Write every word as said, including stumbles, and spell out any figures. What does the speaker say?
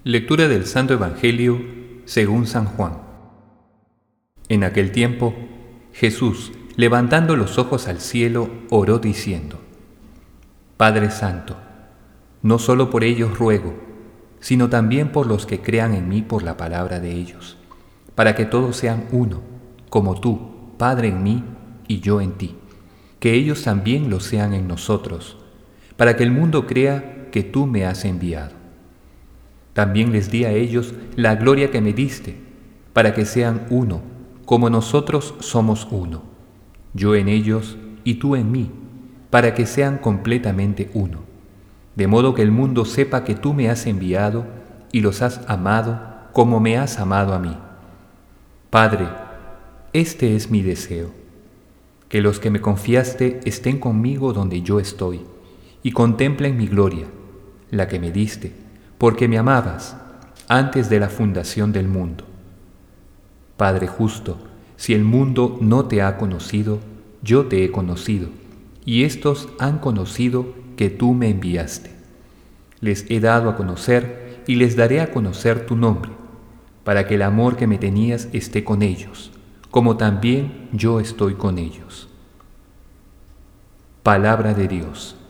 Lectura del Santo Evangelio según San Juan. En aquel tiempo, Jesús, levantando los ojos al cielo, oró diciendo: Padre Santo, no solo por ellos ruego, sino también por los que crean en mí por la palabra de ellos, para que todos sean uno, como tú, Padre, en mí y yo en ti, que ellos también lo sean en nosotros, para que el mundo crea que tú me has enviado. También les di a ellos la gloria que me diste, para que sean uno, como nosotros somos uno, yo en ellos y tú en mí, para que sean completamente uno, de modo que el mundo sepa que tú me has enviado y los has amado como me has amado a mí. Padre, este es mi deseo, que los que me confiaste estén conmigo donde yo estoy, y contemplen mi gloria, la que me diste, porque me amabas antes de la fundación del mundo. Padre justo, si el mundo no te ha conocido, yo te he conocido, y éstos han conocido que tú me enviaste. Les he dado a conocer y les daré a conocer tu nombre, para que el amor que me tenías esté con ellos, como también yo estoy con ellos. Palabra de Dios.